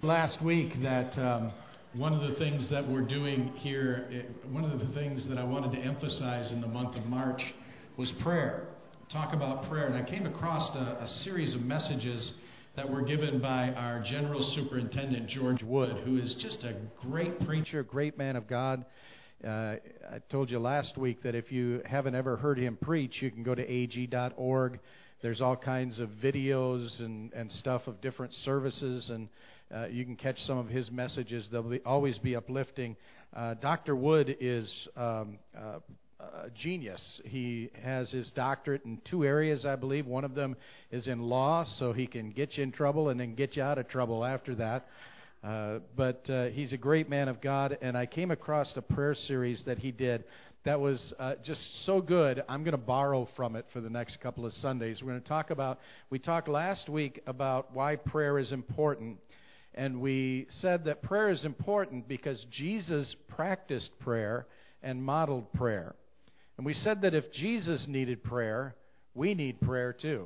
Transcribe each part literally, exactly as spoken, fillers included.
Last week that um, one of the things that we're doing here, it, one of the things that I wanted to emphasize in the month of March was prayer. Talk about prayer. And I came across a, a series of messages that were given by our General Superintendent, George Wood, who is just a great preacher, great man of God. Uh, I told you last week that if you haven't ever heard him preach, you can go to a g dot org. There's all kinds of videos and, and stuff of different services, and uh, you can catch some of his messages. They'll be, always be uplifting. Uh, Doctor Wood is um, uh, a genius. He has his doctorate in two areas, I believe. One of them is in law, so he can get you in trouble and then get you out of trouble after that. Uh, but uh, he's a great man of God, and I came across a prayer series that he did that was uh, just so good. I'm going to borrow from it for the next couple of Sundays. We're going to talk about, we talked last week about why prayer is important, and we said that prayer is important because Jesus practiced prayer and modeled prayer. And we said that if Jesus needed prayer, we need prayer too.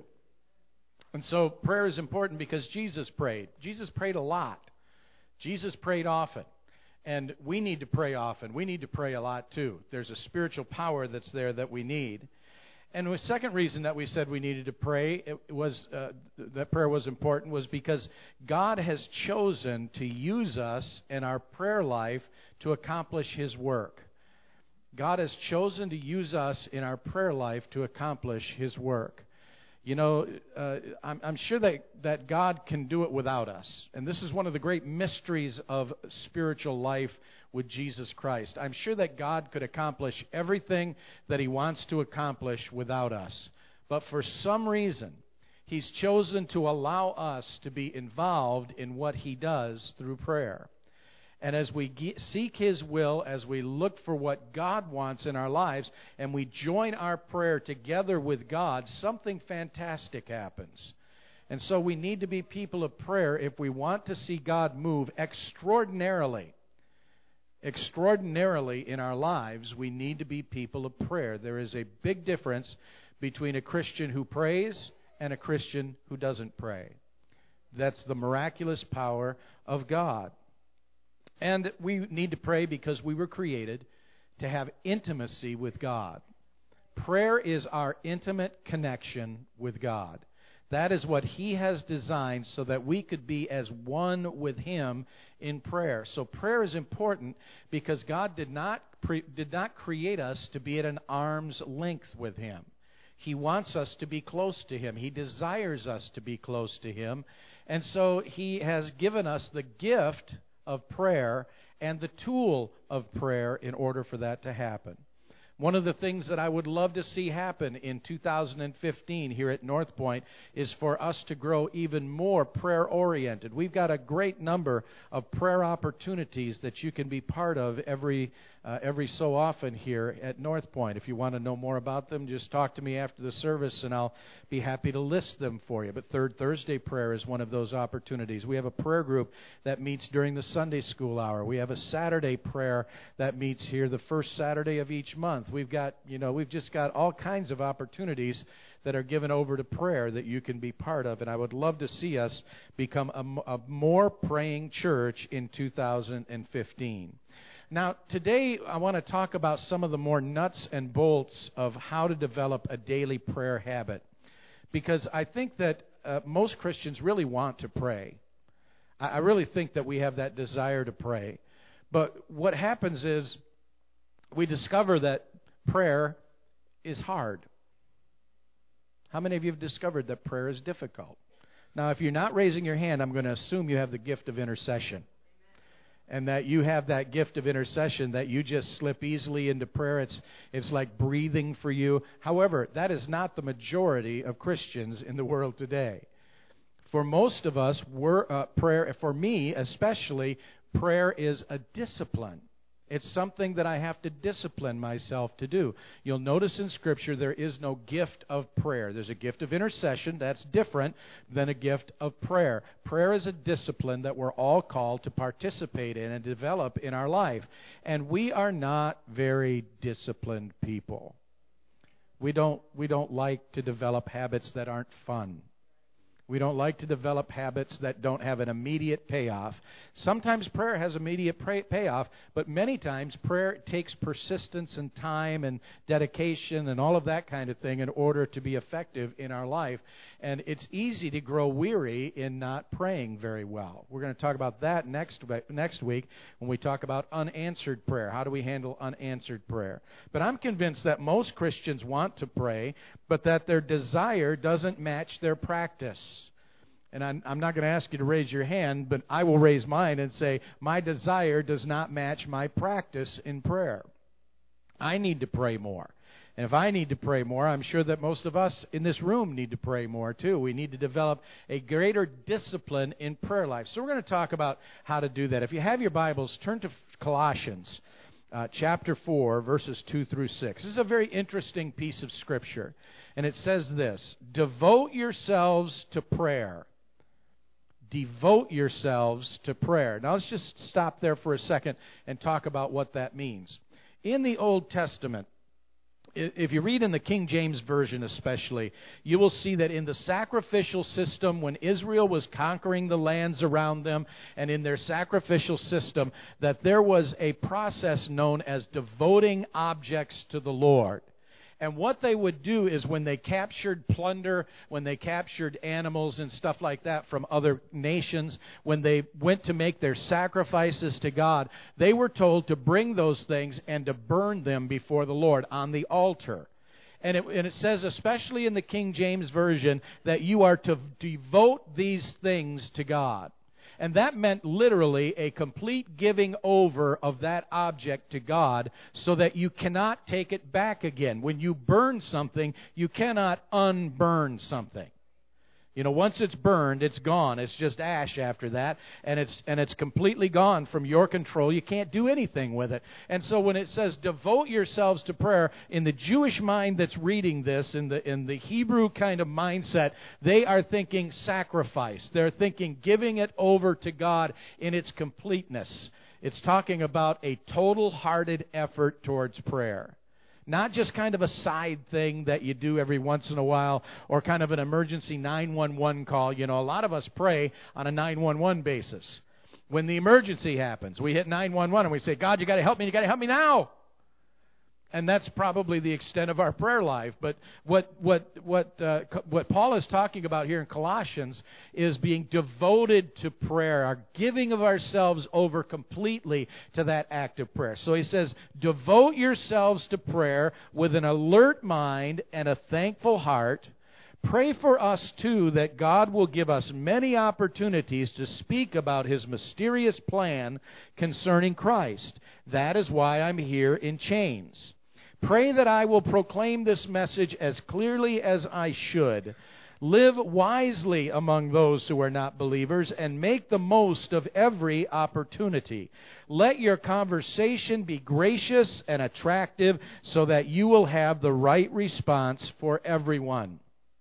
And so prayer is important because Jesus prayed. Jesus prayed a lot. Jesus prayed often. And we need to pray often. We need to pray a lot too. There's a spiritual power that's there that we need. And the second reason that we said we needed to pray, it was uh, that prayer was important, was because God has chosen to use us in our prayer life to accomplish His work. God has chosen to use us in our prayer life to accomplish His work. You know, uh, I'm, I'm sure that, that God can do it without us. And this is one of the great mysteries of spiritual life with Jesus Christ. I'm sure that God could accomplish everything that He wants to accomplish without us. But for some reason, He's chosen to allow us to be involved in what He does through prayer. And as we ge- seek His will, as we look for what God wants in our lives, and we join our prayer together with God, something fantastic happens. And so we need to be people of prayer if we want to see God move extraordinarily. Extraordinarily in our lives, we need to be people of prayer. There is a big difference between a Christian who prays and a Christian who doesn't pray. That's the miraculous power of God. And we need to pray because we were created to have intimacy with God. Prayer is our intimate connection with God. That is what He has designed so that we could be as one with Him in prayer. So prayer is important because God did not pre- did not create us to be at an arm's length with Him. He wants us to be close to Him. He desires us to be close to Him. And so He has given us the gift of prayer and the tool of prayer in order for that to happen. One of the things that I would love to see happen in two thousand fifteen here at North Point is for us to grow even more prayer-oriented. We've got a great number of prayer opportunities that you can be part of every uh, every so often here at North Point. If you want to know more about them, just talk to me after the service and I'll be happy to list them for you. But Third Thursday prayer is one of those opportunities. We have a prayer group that meets during the Sunday school hour. We have a Saturday prayer that meets here the first Saturday of each month. We've got, you know, we've just got all kinds of opportunities that are given over to prayer that you can be part of. And I would love to see us become a, a more praying church in two thousand fifteen. Now, today I want to talk about some of the more nuts and bolts of how to develop a daily prayer habit. Because I think that uh, most Christians really want to pray. I, I really think that we have that desire to pray. But what happens is we discover that prayer is hard. How many of you have discovered that prayer is difficult? Now, if you're not raising your hand, I'm going to assume you have the gift of intercession. And that you have that gift of intercession, that you just slip easily into prayer. It's, it's like breathing for you. However, that is not the majority of Christians in the world today. For most of us, we're, uh, prayer, for me especially, prayer is a discipline. It's something that I have to discipline myself to do. You'll notice in Scripture there is no gift of prayer. There's a gift of intercession. That's different than a gift of prayer. Prayer is a discipline that we're all called to participate in and develop in our life. And we are not very disciplined people. We don't, we don't like to develop habits that aren't fun. We don't like to develop habits that don't have an immediate payoff. Sometimes prayer has immediate pray- payoff, but many times prayer takes persistence and time and dedication and all of that kind of thing in order to be effective in our life. And it's easy to grow weary in not praying very well. We're going to talk about that next next week when we talk about unanswered prayer. How do we handle unanswered prayer? But I'm convinced that most Christians want to pray, but that their desire doesn't match their practice. And I'm, I'm not going to ask you to raise your hand, but I will raise mine and say, my desire does not match my practice in prayer. I need to pray more. And if I need to pray more, I'm sure that most of us in this room need to pray more too. We need to develop a greater discipline in prayer life. So we're going to talk about how to do that. If you have your Bibles, turn to Colossians uh, chapter four, verses two through six. This is a very interesting piece of Scripture. And it says this: devote yourselves to prayer. Devote yourselves to prayer. Now let's just stop there for a second and talk about what that means. In the Old Testament, if you read in the King James Version especially, you will see that in the sacrificial system, when Israel was conquering the lands around them, and in their sacrificial system, that there was a process known as devoting objects to the Lord. And what they would do is when they captured plunder, when they captured animals and stuff like that from other nations, when they went to make their sacrifices to God, they were told to bring those things and to burn them before the Lord on the altar. And it, and it says, especially in the King James Version, that you are to devote these things to God. And that meant literally a complete giving over of that object to God so that you cannot take it back again. When you burn something, you cannot unburn something. You know, once it's burned, it's gone. It's just ash after that, and it's and it's completely gone from your control. You can't do anything with it. And so when it says devote yourselves to prayer, in the Jewish mind that's reading this, in the in the Hebrew kind of mindset, they are thinking sacrifice. They're thinking giving it over to God in its completeness. It's talking about a total-hearted effort towards prayer. Not just kind of a side thing that you do every once in a while, or kind of an emergency nine one one call. You know, a lot of us pray on a nine one one basis. When the emergency happens, we hit nine one one and we say, God, you got to help me, you got to help me now. And that's probably the extent of our prayer life. But what what what uh, what Paul is talking about here in Colossians is being devoted to prayer, our giving of ourselves over completely to that act of prayer. So he says, devote yourselves to prayer with an alert mind and a thankful heart. Pray for us, too, that God will give us many opportunities to speak about His mysterious plan concerning Christ. That is why I'm here in chains. Pray that I will proclaim this message as clearly as I should. Live wisely among those who are not believers and make the most of every opportunity. Let your conversation be gracious and attractive so that you will have the right response for everyone.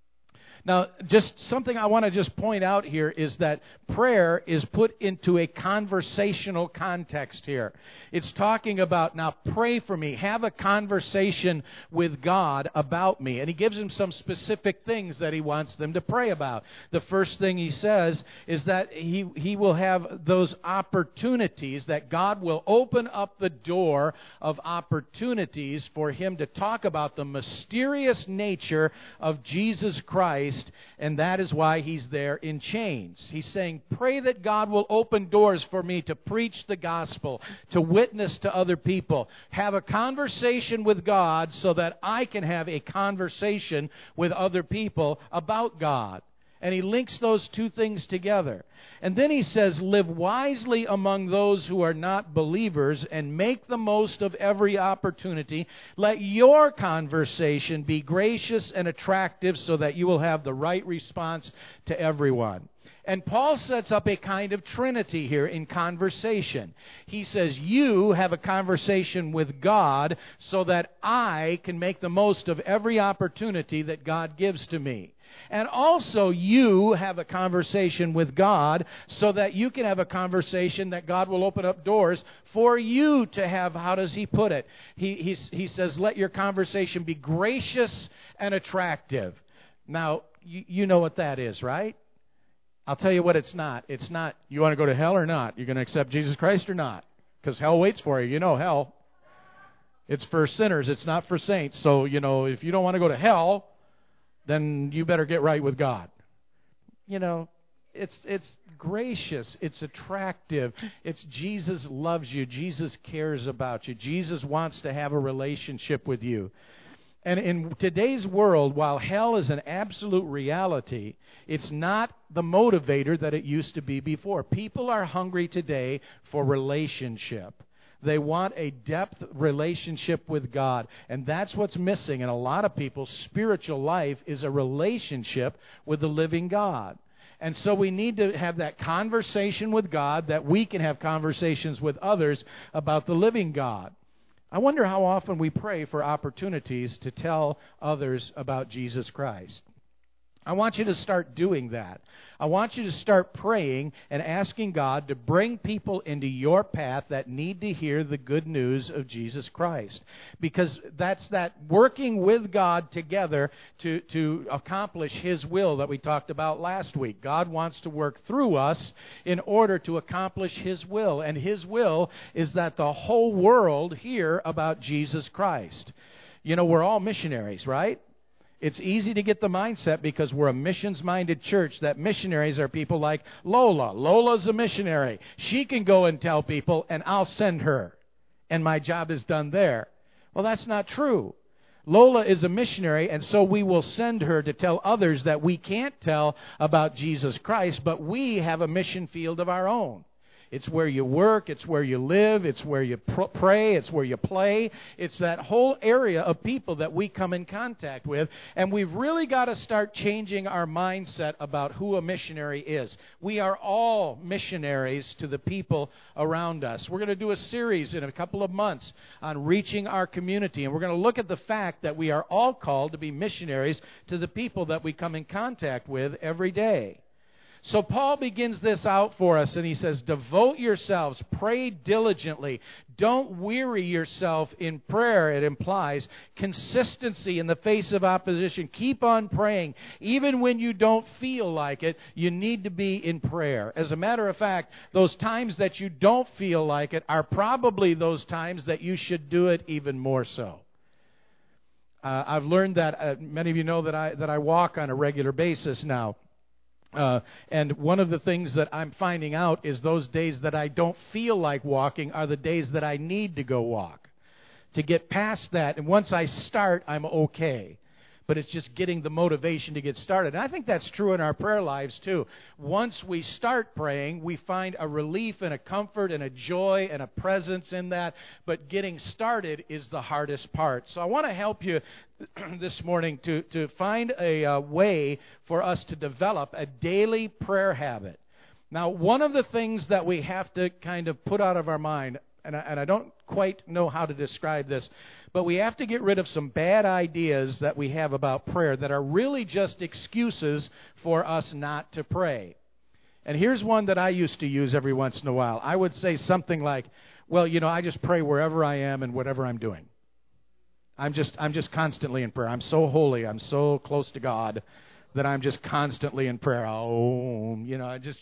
Now, just something I want to just point out here is that prayer is put into a conversational context here. It's talking about, now pray for me, have a conversation with God about me. And he gives them some specific things that he wants them to pray about. The first thing he says is that he, he will have those opportunities, that God will open up the door of opportunities for him to talk about the mysterious nature of Jesus Christ. And that is why he's there in chains. He's saying, pray that God will open doors for me to preach the gospel, to witness to other people. Have a conversation with God so that I can have a conversation with other people about God. And he links those two things together. And then he says, live wisely among those who are not believers and make the most of every opportunity. Let your conversation be gracious and attractive so that you will have the right response to everyone. And Paul sets up a kind of trinity here in conversation. He says, you have a conversation with God so that I can make the most of every opportunity that God gives to me. And also you have a conversation with God so that you can have a conversation that God will open up doors for you to have. How does he put it? He, he, he says, let your conversation be gracious and attractive. Now, you, you know what that is, right? I'll tell you what it's not. It's not, you want to go to hell or not? You're going to accept Jesus Christ or not? Because hell waits for you. You know hell. It's for sinners. It's not for saints. So, you know, if you don't want to go to hell, then you better get right with God. You know, it's it's gracious. It's attractive. It's Jesus loves you. Jesus cares about you. Jesus wants to have a relationship with you. And in today's world, while hell is an absolute reality, it's not the motivator that it used to be before. People are hungry today for relationship. They want a depth relationship with God. And that's what's missing in a lot of people's spiritual life, is a relationship with the living God. And so we need to have that conversation with God, that we can have conversations with others about the living God. I wonder how often we pray for opportunities to tell others about Jesus Christ. I want you to start doing that. I want you to start praying and asking God to bring people into your path that need to hear the good news of Jesus Christ. Because that's that working with God together to, to accomplish His will that we talked about last week. God wants to work through us in order to accomplish His will. And His will is that the whole world hear about Jesus Christ. You know, we're all missionaries, right? It's easy to get the mindset, because we're a missions-minded church, that missionaries are people like Lola. Lola's a missionary. She can go and tell people, and I'll send her, and my job is done there. Well, that's not true. Lola is a missionary, and so we will send her to tell others that we can't tell about Jesus Christ, but we have a mission field of our own. It's where you work, it's where you live, it's where you pr- pray, it's where you play. It's that whole area of people that we come in contact with. And we've really got to start changing our mindset about who a missionary is. We are all missionaries to the people around us. We're going to do a series in a couple of months on reaching our community. And we're going to look at the fact that we are all called to be missionaries to the people that we come in contact with every day. So Paul begins this out for us, and he says, devote yourselves, pray diligently. Don't weary yourself in prayer, it implies. Consistency in the face of opposition. Keep on praying. Even when you don't feel like it, you need to be in prayer. As a matter of fact, those times that you don't feel like it are probably those times that you should do it even more so. Uh, I've learned that, uh, many of you know that I that I walk on a regular basis now. Uh, and one of the things that I'm finding out is those days that I don't feel like walking are the days that I need to go walk. To get past that, and once I start, I'm okay. But it's just getting the motivation to get started. And I think that's true in our prayer lives too. Once we start praying, we find a relief and a comfort and a joy and a presence in that. But getting started is the hardest part. So I want to help you this morning to, to find a uh, way for us to develop a daily prayer habit. Now, one of the things that we have to kind of put out of our mind, and I, and I don't quite know how to describe this, but we have to get rid of some bad ideas that we have about prayer that are really just excuses for us not to pray. And here's one that I used to use every once in a while. I would say something like, well, you know, I just pray wherever I am and whatever I'm doing. I'm just I'm just constantly in prayer. I'm so holy. I'm so close to God that I'm just constantly in prayer. Oh, you know, I just...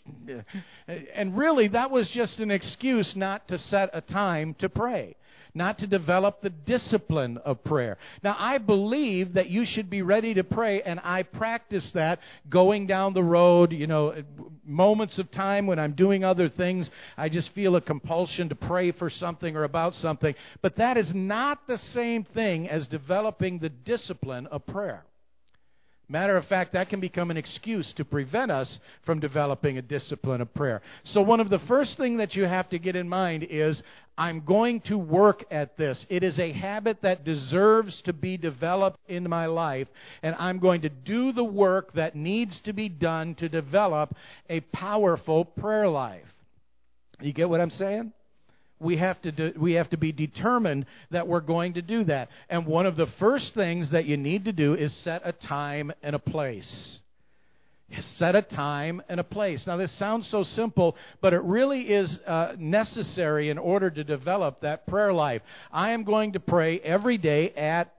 And really, that was just an excuse not to set a time to pray, not to develop the discipline of prayer. Now, I believe that you should be ready to pray, and I practice that going down the road, you know, moments of time when I'm doing other things. I just feel a compulsion to pray for something or about something. But that is not the same thing as developing the discipline of prayer. Matter of fact, that can become an excuse to prevent us from developing a discipline of prayer. So one of the first things that you have to get in mind is, I'm going to work at this. It is a habit that deserves to be developed in my life, and I'm going to do the work that needs to be done to develop a powerful prayer life. You get what I'm saying? We have to do, we have to be determined that we're going to do that. And one of the first things that you need to do is set a time and a place. Set a time and a place. Now, this sounds so simple, but it really is uh, necessary in order to develop that prayer life. I am going to pray every day at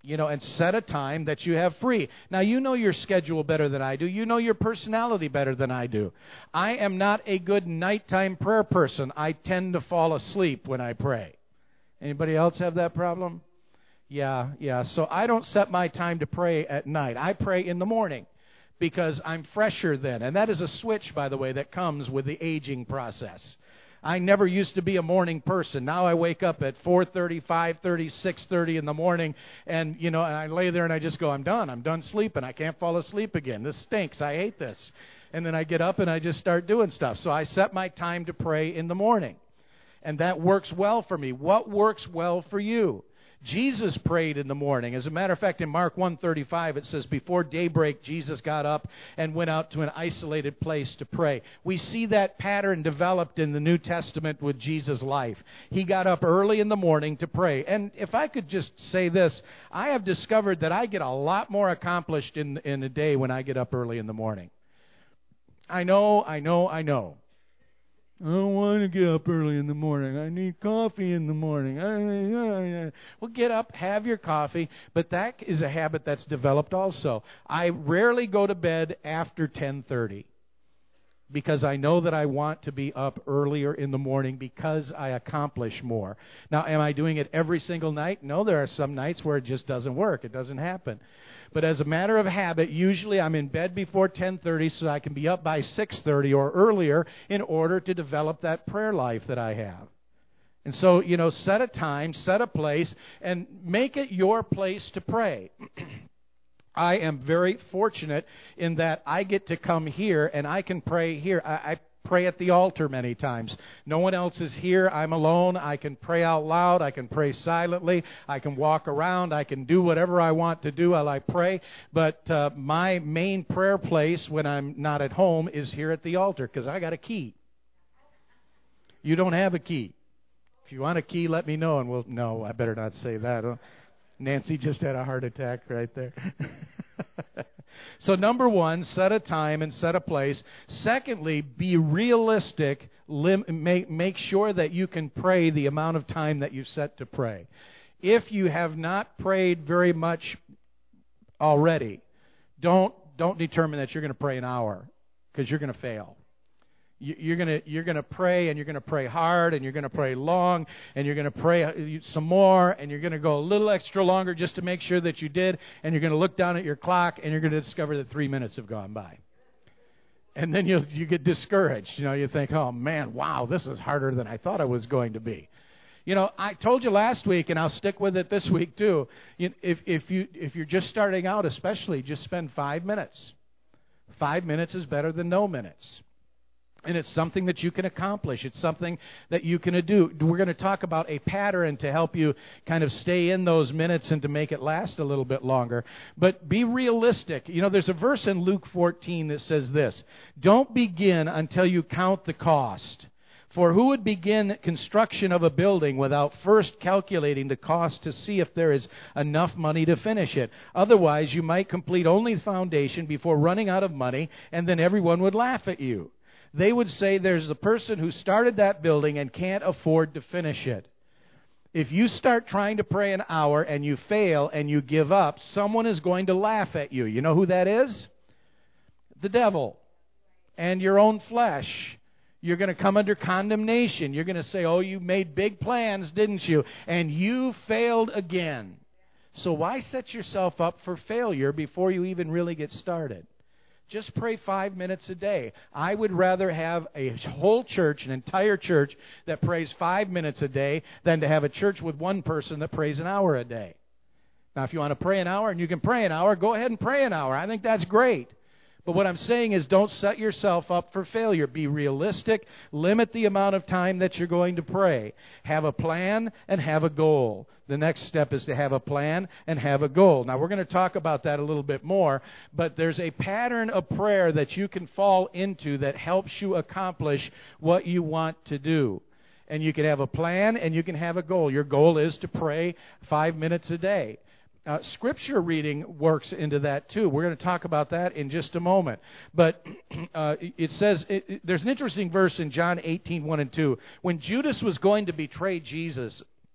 You know, and set a time that you have free. Now, you know your schedule better than I do. You know your personality better than I do. I am not a good nighttime prayer person. I tend to fall asleep when I pray. Anybody else have that problem? Yeah, yeah. So I don't set my time to pray at night. I pray in the morning because I'm fresher then. And that is a switch, by the way, that comes with the aging process. I never used to be a morning person. Now I wake up at four thirty, five thirty, six thirty in the morning, and, you know, and I lay there and I just go, I'm done. I'm done sleeping. I can't fall asleep again. This stinks. I hate this. And then I get up and I just start doing stuff. So I set my time to pray in the morning, and that works well for me. What works well for you? Jesus prayed in the morning. As a matter of fact, in Mark one thirty-five, it says, before daybreak, Jesus got up and went out to an isolated place to pray. We see that pattern developed in the New Testament with Jesus' life. He got up early in the morning to pray. And if I could just say this, I have discovered that I get a lot more accomplished in, in a day when I get up early in the morning. I know, I know, I know. I don't want to get up early in the morning. I need coffee in the morning. Well, get up, have your coffee, but that is a habit that's developed also. I rarely go to bed after ten thirty because I know that I want to be up earlier in the morning because I accomplish more. Now, am I doing it every single night? No, there are some nights where it just doesn't work. It doesn't happen. But as a matter of habit, usually I'm in bed before ten thirty so I can be up by six thirty or earlier in order to develop that prayer life that I have. And so, you know, set a time, set a place, and make it your place to pray. I am very fortunate in that I get to come here and I can pray here. I, I pray at the altar many times. No one else is here. I'm alone. I can pray out loud. I can pray silently. I can walk around. I can do whatever I want to do while I pray. But uh, my main prayer place when I'm not at home is here at the altar because I got a key. You don't have a key. If you want a key, let me know, and we'll... No, I better not say that. Huh? Nancy just had a heart attack right there. So number one, set a time and set a place. Secondly, be realistic. Lim- make, make sure that you can pray the amount of time that you set to pray. If you have not prayed very much already, don't don't determine that you're going to pray an hour because you're going to fail. You're going to you're going to pray, and you're going to pray hard, and you're going to pray long, and you're going to pray some more, and you're going to go a little extra longer just to make sure that you did, and you're going to look down at your clock, and you're going to discover that three minutes have gone by. And then you you get discouraged. You know, you think, oh, man, wow, this is harder than I thought it was going to be. You know, I told you last week, and I'll stick with it this week too, you, if, if, you, if you're just starting out especially, just spend five minutes. Five minutes is better than no minutes. And it's something that you can accomplish. It's something that you can do. We're going to talk about a pattern to help you kind of stay in those minutes and to make it last a little bit longer. But be realistic. You know, there's a verse in Luke fourteen that says this: don't begin until you count the cost. For who would begin construction of a building without first calculating the cost to see if there is enough money to finish it? Otherwise, you might complete only the foundation before running out of money, and then everyone would laugh at you. They would say there's the person who started that building and can't afford to finish it. If you start trying to pray an hour and you fail and you give up, someone is going to laugh at you. You know who that is? The devil and your own flesh. You're going to come under condemnation. You're going to say, oh, you made big plans, didn't you? And you failed again. So why set yourself up for failure before you even really get started? Just pray five minutes a day. I would rather have a whole church, an entire church, that prays five minutes a day than to have a church with one person that prays an hour a day. Now, if you want to pray an hour and you can pray an hour, go ahead and pray an hour. I think that's great. But what I'm saying is don't set yourself up for failure. Be realistic. Limit the amount of time that you're going to pray. Have a plan and have a goal. The next step is to have a plan and have a goal. Now, we're going to talk about that a little bit more, but there's a pattern of prayer that you can fall into that helps you accomplish what you want to do. And you can have a plan and you can have a goal. Your goal is to pray five minutes a day. Uh, scripture reading works into that too. We're going to talk about that in just a moment. But uh, it says, it, it, there's an interesting verse in John eighteen, one and two. When Judas was going to betray Jesus,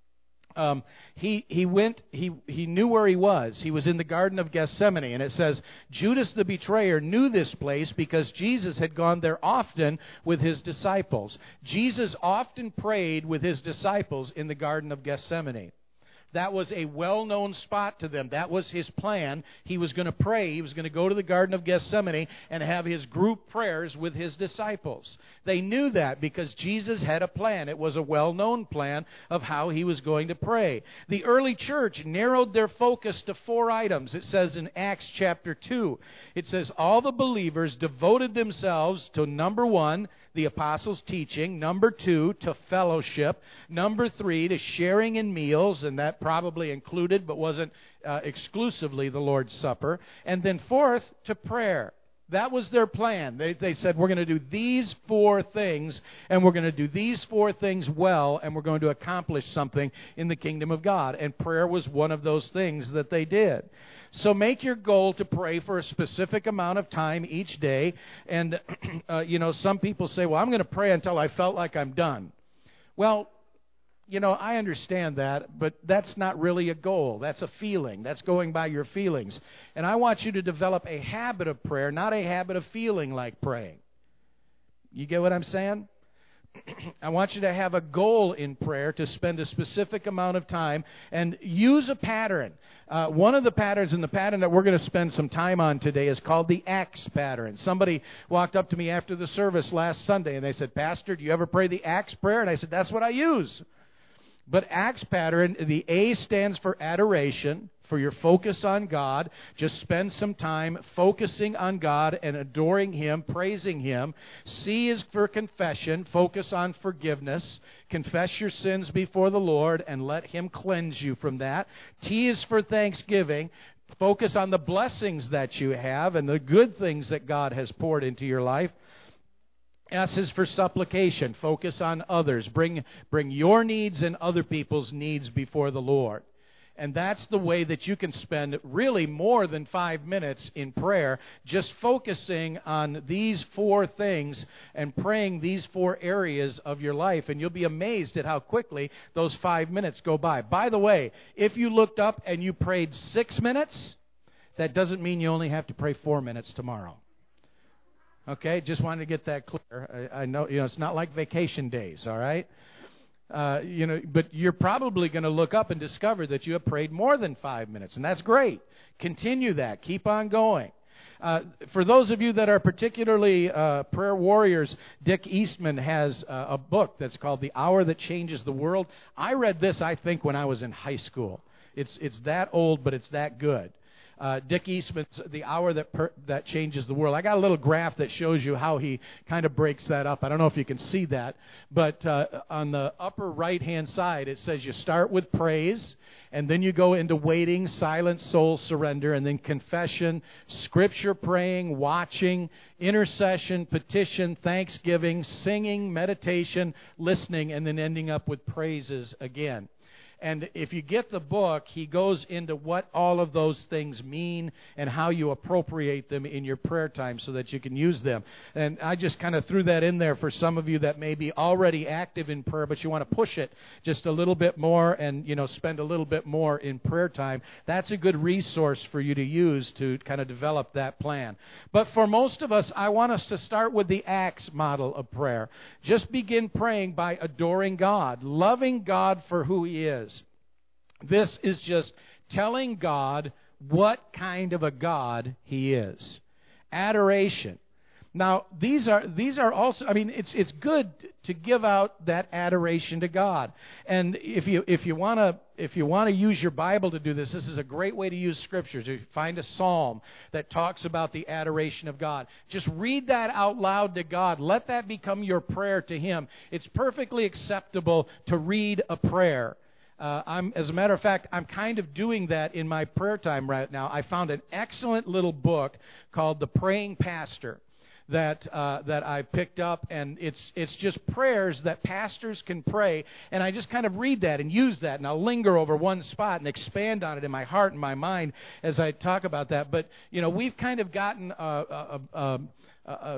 Um, he he went. He he knew where he was. He was in the Garden of Gethsemane, and it says Judas the betrayer knew this place because Jesus had gone there often with his disciples. Jesus often prayed with his disciples in the Garden of Gethsemane. That was a well-known spot to them. That was his plan. He was going to pray. He was going to go to the Garden of Gethsemane and have his group prayers with his disciples. They knew that because Jesus had a plan. It was a well-known plan of how he was going to pray. The early church narrowed their focus to four items. It says in Acts chapter two, it says, all the believers devoted themselves to, number one, the apostles' teaching, number two, to fellowship, number three, to sharing in meals, and that probably included but wasn't uh, exclusively the Lord's Supper, and then fourth, to prayer. That was their plan. They, they said, we're going to do these four things, and we're going to do these four things well, and we're going to accomplish something in the kingdom of God. And prayer was one of those things that they did. So make your goal to pray for a specific amount of time each day. And, uh, you know, some people say, well, I'm going to pray until I felt like I'm done. Well, you know, I understand that, but that's not really a goal. That's a feeling. That's going by your feelings. And I want you to develop a habit of prayer, not a habit of feeling like praying. You get what I'm saying? I want you to have a goal in prayer to spend a specific amount of time and use a pattern. Uh, one of the patterns, and the pattern that we're going to spend some time on today, is called the Acts pattern. Somebody walked up to me after the service last Sunday and they said, Pastor, do you ever pray the Acts prayer? And I said, that's what I use. But Acts pattern, the A stands for adoration, for your focus on God. Just spend some time focusing on God and adoring Him, praising Him. C is for confession. Focus on forgiveness. Confess your sins before the Lord and let Him cleanse you from that. T is for thanksgiving. Focus on the blessings that you have and the good things that God has poured into your life. S is for supplication. Focus on others. Bring, bring your needs and other people's needs before the Lord. And that's the way that you can spend really more than five minutes in prayer, just focusing on these four things and praying these four areas of your life. And you'll be amazed at how quickly those five minutes go by. By the way, if you looked up and you prayed six minutes, that doesn't mean you only have to pray four minutes tomorrow. Okay, just wanted to get that clear. I, I know, you know, it's not like vacation days, all right? Uh, you know, but you're probably going to look up and discover that you have prayed more than five minutes, and that's great. Continue that. Keep on going. Uh, for those of you that are particularly uh, prayer warriors, Dick Eastman has uh, a book that's called The Hour That Changes the World. I read this, I think, when I was in high school. It's it's that old, but it's that good. Uh, Dick Eastman's The Hour That per, that Changes the World. I got a little graph that shows you how he kind of breaks that up. I don't know if you can see that, but uh, on the upper right-hand side, it says you start with praise, and then you go into waiting, silence, soul surrender, and then confession, scripture praying, watching, intercession, petition, thanksgiving, singing, meditation, listening, and then ending up with praises again. And if you get the book, he goes into what all of those things mean and how you appropriate them in your prayer time so that you can use them. And I just kind of threw that in there for some of you that may be already active in prayer, but you want to push it just a little bit more and, you know, spend a little bit more in prayer time. That's a good resource for you to use to kind of develop that plan. But for most of us, I want us to start with the Acts model of prayer. Just begin praying by adoring God, loving God for who He is. This is just telling God what kind of a God He is. Adoration. Now, these are these are also, I mean, it's it's good to give out that adoration to God. And if you if you want to if you want to use your Bible to do this, this is a great way to use scriptures. If you find a psalm that talks about the adoration of God, just read that out loud to God. Let that become your prayer to Him. It's perfectly acceptable to read a prayer. Uh, I'm, as a matter of fact, I'm kind of doing that in my prayer time right now. I found an excellent little book called The Praying Pastor that uh, that I picked up, and it's it's just prayers that pastors can pray, and I just kind of read that and use that, and I'll linger over one spot and expand on it in my heart and my mind as I talk about that. But you know, we've kind of gotten a, a, a, a, a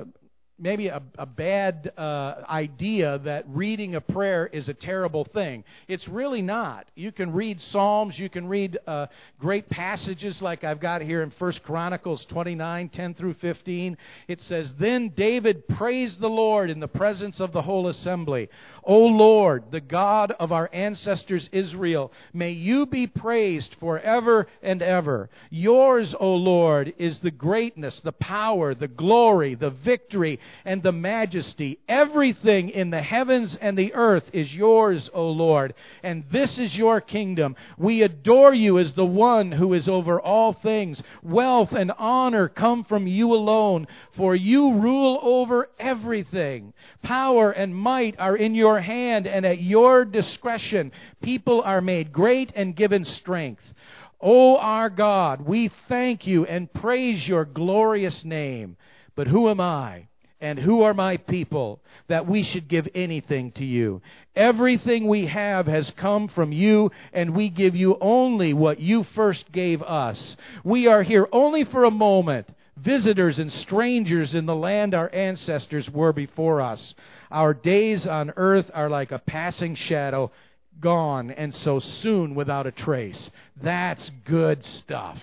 maybe a, a bad uh, idea that reading a prayer is a terrible thing. It's really not. You can read Psalms. You can read uh, great passages like I've got here in First Chronicles twenty-nine, ten through fifteen. It says, "Then David praised the Lord in the presence of the whole assembly. O Lord, the God of our ancestors Israel, may you be praised forever and ever. Yours, O Lord, is the greatness, the power, the glory, the victory, and the majesty. Everything in the heavens and the earth is yours, O Lord, and this is your kingdom. We adore you as the one who is over all things. Wealth and honor come from you alone, for you rule over everything. Power and might are in your hand, and at your discretion people are made great and given strength. O our God, we thank you and praise your glorious name. But who am I, and who are my people, that we should give anything to you? Everything we have has come from you, and we give you only what you first gave us. We are here only for a moment, visitors and strangers in the land our ancestors were before us. Our days on earth are like a passing shadow, gone, and so soon without a trace." That's good stuff.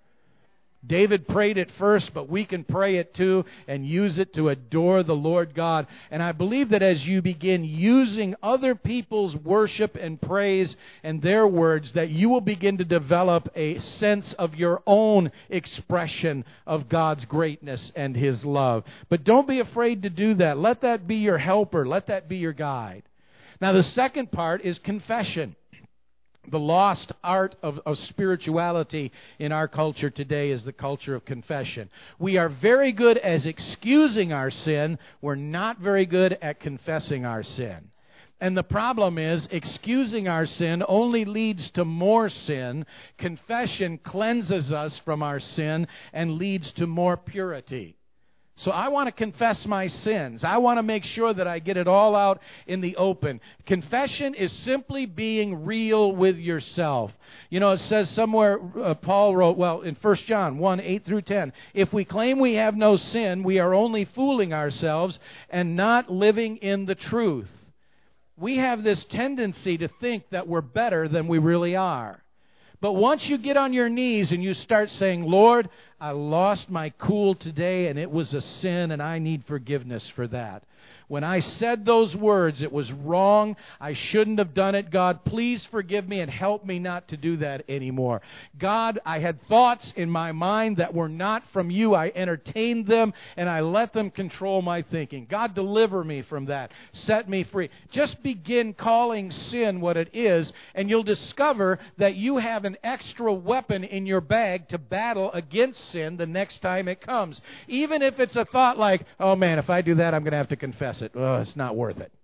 David prayed it first, but we can pray it too and use it to adore the Lord God. And I believe that as you begin using other people's worship and praise and their words, that you will begin to develop a sense of your own expression of God's greatness and His love. But don't be afraid to do that. Let that be your helper. Let that be your guide. Now, the second part is confession. The lost art of, of spirituality in our culture today is the culture of confession. We are very good at excusing our sin. We're not very good at confessing our sin. And the problem is, excusing our sin only leads to more sin. Confession cleanses us from our sin and leads to more purity. So I want to confess my sins. I want to make sure that I get it all out in the open. Confession is simply being real with yourself. You know, it says somewhere, uh, Paul wrote, well, in First John one, eight through ten, "If we claim we have no sin, we are only fooling ourselves and not living in the truth." We have this tendency to think that we're better than we really are. But once you get on your knees and you start saying, "Lord, I lost my cool today and it was a sin and I need forgiveness for that. When I said those words, it was wrong. I shouldn't have done it. God, please forgive me and help me not to do that anymore. God, I had thoughts in my mind that were not from you. I entertained them and I let them control my thinking. God, deliver me from that. Set me free." Just begin calling sin what it is, and you'll discover that you have an extra weapon in your bag to battle against sin the next time it comes. Even if it's a thought like, "Oh man, if I do that, I'm going to have to confess it. Oh, it's not worth it."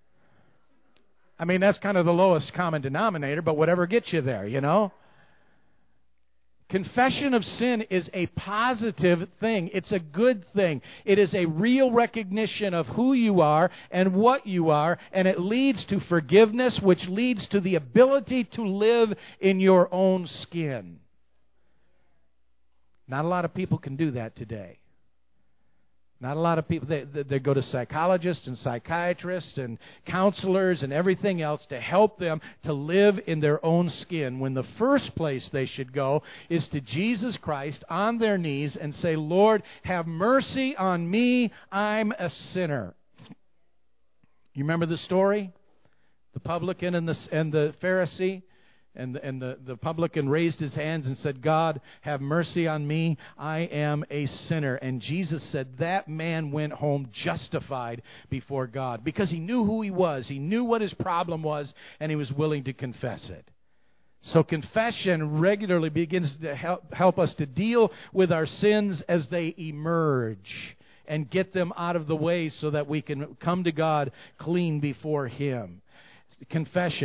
I mean, that's kind of the lowest common denominator, but whatever gets you there, you know. Confession of sin is a positive thing. It's a good thing. It is a real recognition of who you are and what you are, and it leads to forgiveness, which leads to the ability to live in your own skin. Not a lot of people can do that today. Not a lot of people, they, they go to psychologists and psychiatrists and counselors and everything else to help them to live in their own skin, when the first place they should go is to Jesus Christ on their knees and say, "Lord, have mercy on me. I'm a sinner." You remember the story? The publican and the, and the Pharisee? And, and the, the publican raised his hands and said, "God, have mercy on me. I am a sinner." And Jesus said that man went home justified before God because he knew who he was. He knew what his problem was, and he was willing to confess it. So confession regularly begins to help, help us to deal with our sins as they emerge and get them out of the way so that we can come to God clean before Him. Confession.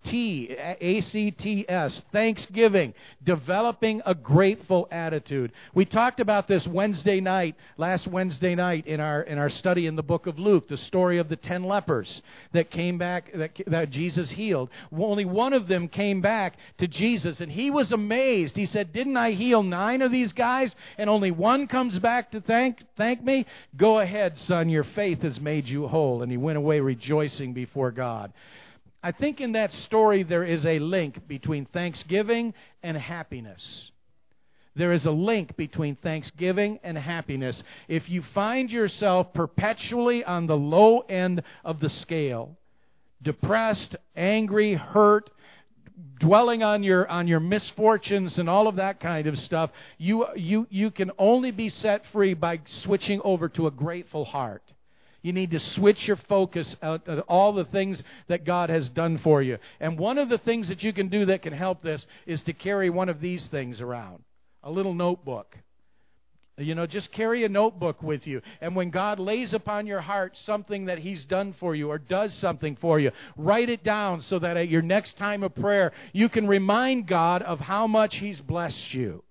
T, A C T S, thanksgiving, developing a grateful attitude. We talked about this Wednesday night, last Wednesday night in our in our study in the book of Luke, the story of the ten lepers that came back, that, that Jesus healed. Only one of them came back to Jesus, and he was amazed. He said, "Didn't I heal nine of these guys, and only one comes back to thank thank me? Go ahead, son, your faith has made you whole." And he went away rejoicing before God. I think in that story there is a link between thanksgiving and happiness. There is a link between thanksgiving and happiness. If you find yourself perpetually on the low end of the scale, depressed, angry, hurt, dwelling on your on your misfortunes and all of that kind of stuff, you you you can only be set free by switching over to a grateful heart. You need to switch your focus out to all the things that God has done for you. And one of the things that you can do that can help this is to carry one of these things around, a little notebook. You know, just carry a notebook with you. And when God lays upon your heart something that He's done for you or does something for you, write it down so that at your next time of prayer, you can remind God of how much He's blessed you.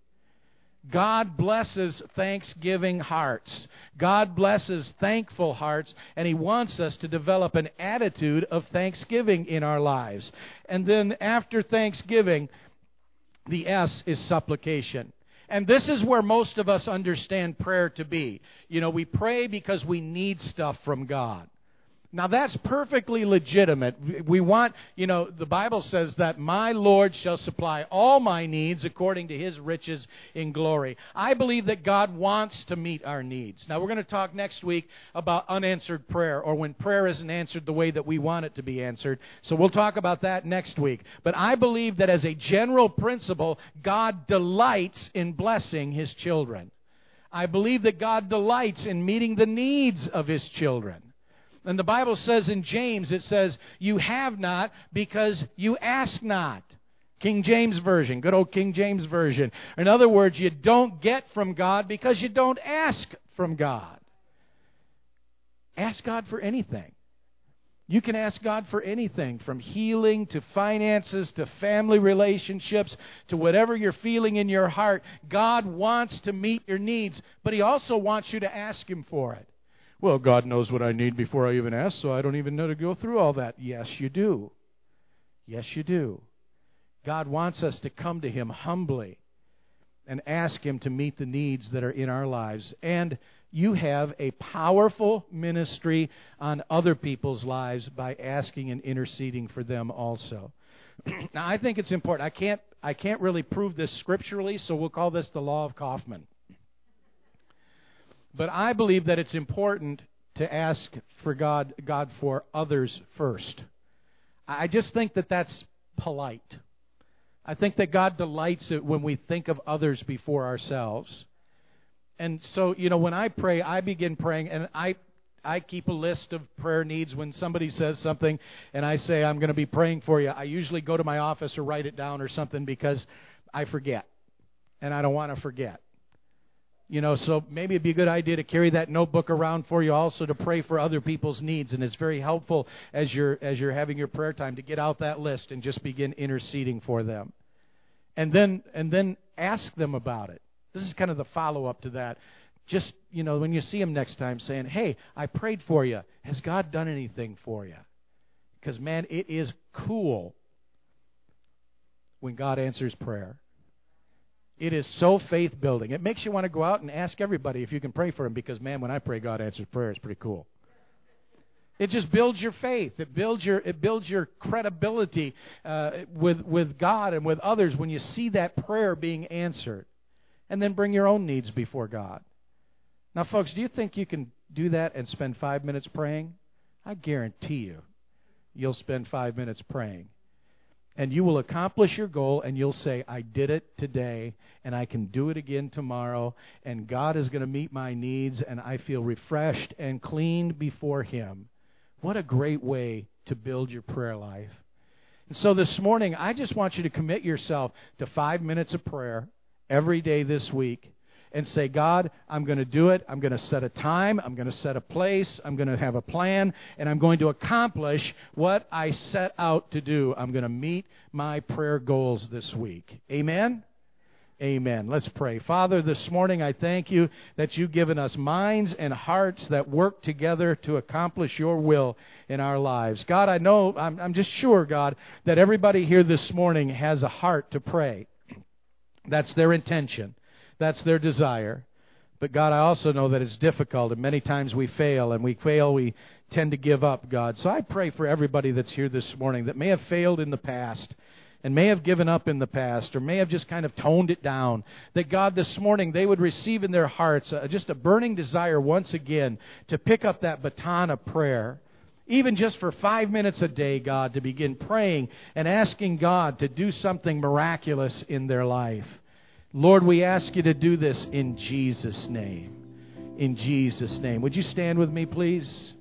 God blesses thanksgiving hearts. God blesses thankful hearts, and He wants us to develop an attitude of thanksgiving in our lives. And then after thanksgiving, the S is supplication. And this is where most of us understand prayer to be. You know, we pray because we need stuff from God. Now, that's perfectly legitimate. We want, you know, the Bible says that my Lord shall supply all my needs according to His riches in glory. I believe that God wants to meet our needs. Now, we're going to talk next week about unanswered prayer, or when prayer isn't answered the way that we want it to be answered. So we'll talk about that next week. But I believe that as a general principle, God delights in blessing His children. I believe that God delights in meeting the needs of His children. And the Bible says in James, it says, you have not because you ask not. King James Version, good old King James Version. In other words, you don't get from God because you don't ask from God. Ask God for anything. You can ask God for anything, from healing to finances to family relationships to whatever you're feeling in your heart. God wants to meet your needs, but He also wants you to ask Him for it. Well, God knows what I need before I even ask, so I don't even know to go through all that. Yes, you do. Yes, you do. God wants us to come to Him humbly and ask Him to meet the needs that are in our lives. And you have a powerful ministry on other people's lives by asking and interceding for them also. Now, I think it's important. I can't, I can't really prove this scripturally, so we'll call this the law of Kaufman. But I believe that it's important to ask for God, God for others first. I just think that that's polite. I think that God delights it when we think of others before ourselves. And so, you know, when I pray, I begin praying, and I I keep a list of prayer needs. When somebody says something and I say, I'm going to be praying for you, I usually go to my office or write it down or something because I forget, and I don't want to forget. You know, so maybe it'd be a good idea to carry that notebook around for you also to pray for other people's needs. And it's very helpful as you're as you're having your prayer time to get out that list and just begin interceding for them. And then and then ask them about it. This is kind of the follow-up to that. Just, you know, when you see them next time, saying, hey, I prayed for you. Has God done anything for you? Because, man, it is cool when God answers prayer. It is so faith-building. It makes you want to go out and ask everybody if you can pray for them because, man, when I pray God answers prayer, it's pretty cool. It just builds your faith. It builds your it builds your credibility uh, with, with God and with others when you see that prayer being answered. And then bring your own needs before God. Now, folks, do you think you can do that and spend five minutes praying? I guarantee you, you'll spend five minutes praying. And you will accomplish your goal, and you'll say, I did it today, and I can do it again tomorrow, and God is going to meet my needs, and I feel refreshed and cleaned before Him. What a great way to build your prayer life. And so this morning, I just want you to commit yourself to five minutes of prayer every day this week. and say, God, I'm going to do it. I'm going to set a time. I'm going to set a place. I'm going to have a plan. And I'm going to accomplish what I set out to do. I'm going to meet my prayer goals this week. Amen? Amen. Let's pray. Father, this morning I thank you that you've given us minds and hearts that work together to accomplish your will in our lives. God, I know, I'm, I'm just sure, God, that everybody here this morning has a heart to pray. That's their intention. That's their desire. But God, I also know that it's difficult, and many times we fail, and we fail, we tend to give up, God. So I pray for everybody that's here this morning that may have failed in the past, and may have given up in the past, or may have just kind of toned it down, that God, this morning, they would receive in their hearts uh, just a burning desire once again to pick up that baton of prayer, even just for five minutes a day, God, to begin praying and asking God to do something miraculous in their life. Lord, we ask you to do this in Jesus' name. In Jesus' name. Would you stand with me, please?